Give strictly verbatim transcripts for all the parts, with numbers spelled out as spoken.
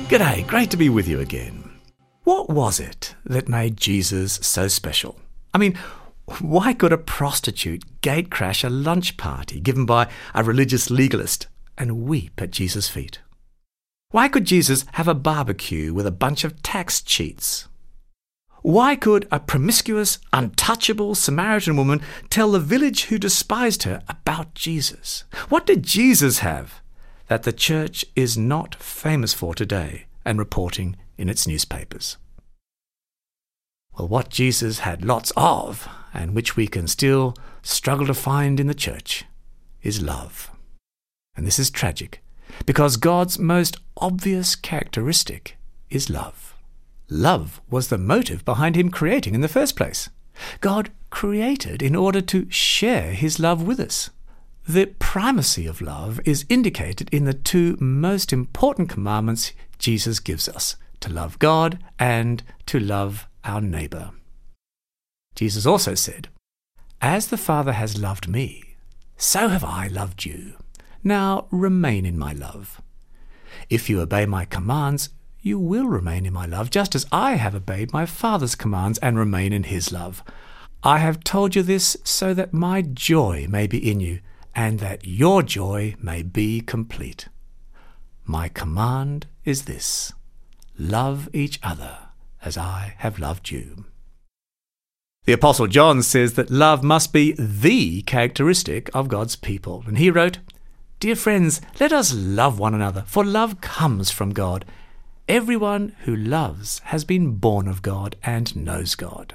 G'day, great to be with you again. What was it that made Jesus so special? I mean, why could a prostitute gatecrash a lunch party given by a religious legalist and weep at Jesus' feet? Why could Jesus have a barbecue with a bunch of tax cheats? Why could a promiscuous, untouchable Samaritan woman tell the village who despised her about Jesus? What did Jesus have that the church is not famous for today and reporting in its newspapers? Well, what Jesus had lots of, and which we can still struggle to find in the church, is love. And this is tragic, because God's most obvious characteristic is love. Love was the motive behind him creating in the first place. God created in order to share his love with us. The primacy of love is indicated in the two most important commandments Jesus gives us, to love God and to love our neighbour. Jesus also said, "As the Father has loved me, so have I loved you. Now remain in my love. If you obey my commands, you will remain in my love, just as I have obeyed my Father's commands and remain in his love. I have told you this so that my joy may be in you, and that your joy may be complete. My command is this: love each other as I have loved you." The Apostle John says that love must be the characteristic of God's people. And he wrote, "Dear friends, let us love one another, for love comes from God. Everyone who loves has been born of God and knows God."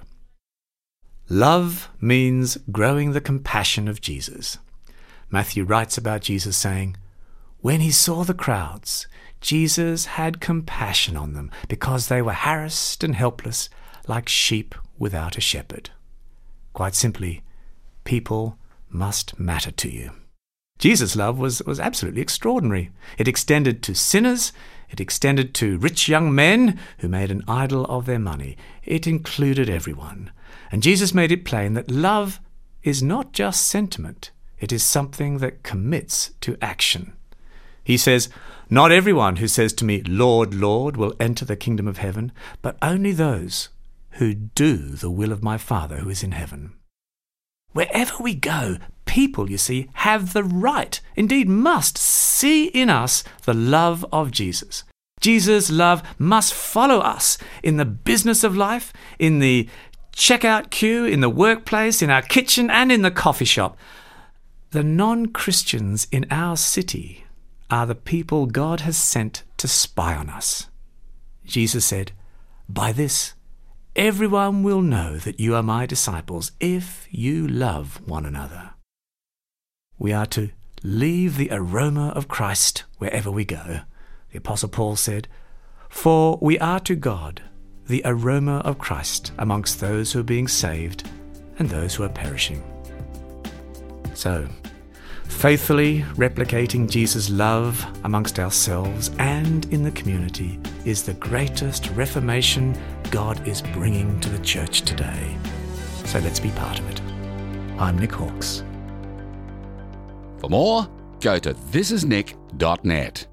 Love means growing the compassion of Jesus. Matthew writes about Jesus saying, "When he saw the crowds, Jesus had compassion on them because they were harassed and helpless like sheep without a shepherd." Quite simply, people must matter to you. Jesus' love was, was absolutely extraordinary. It extended to sinners. It extended to rich young men who made an idol of their money. It included everyone. And Jesus made it plain that love is not just sentiment. It is something that commits to action. He says, "Not everyone who says to me, 'Lord, Lord,' will enter the kingdom of heaven, but only those who do the will of my Father who is in heaven." Wherever we go, people, you see, have the right, indeed must, see in us the love of Jesus. Jesus' love must follow us in the business of life, in the checkout queue, in the workplace, in our kitchen, and in the coffee shop. The non-Christians in our city are the people God has sent to spy on us. Jesus said, "By this, everyone will know that you are my disciples if you love one another." We are to leave the aroma of Christ wherever we go. The Apostle Paul said, "For we are to God the aroma of Christ amongst those who are being saved and those who are perishing." So, faithfully replicating Jesus' love amongst ourselves and in the community is the greatest reformation God is bringing to the church today. So let's be part of it. I'm Nick Hawkes. For more, go to this is nick dot net.